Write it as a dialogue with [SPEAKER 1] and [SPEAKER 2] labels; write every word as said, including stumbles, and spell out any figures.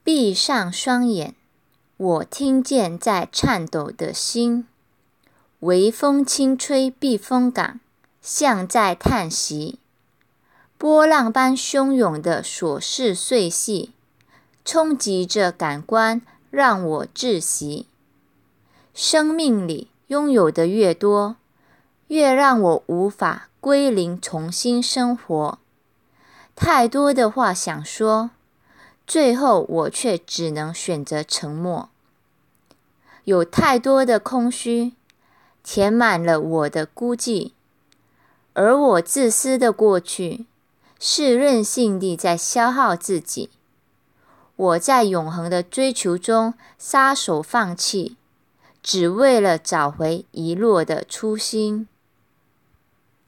[SPEAKER 1] 闭上双眼，我听见在颤抖的心，微风轻吹避风港，像在叹息。波浪般汹涌的琐事碎细，冲击着感官，让我窒息。生命里拥有的越多，越让我无法归零重新生活。太多的话想说，最后我却只能选择沉默。有太多的空虚，填满了我的孤寂，而我自私的过去，是任性地在消耗自己。我在永恒的追求中撒手放弃，只为了找回遗落的初心。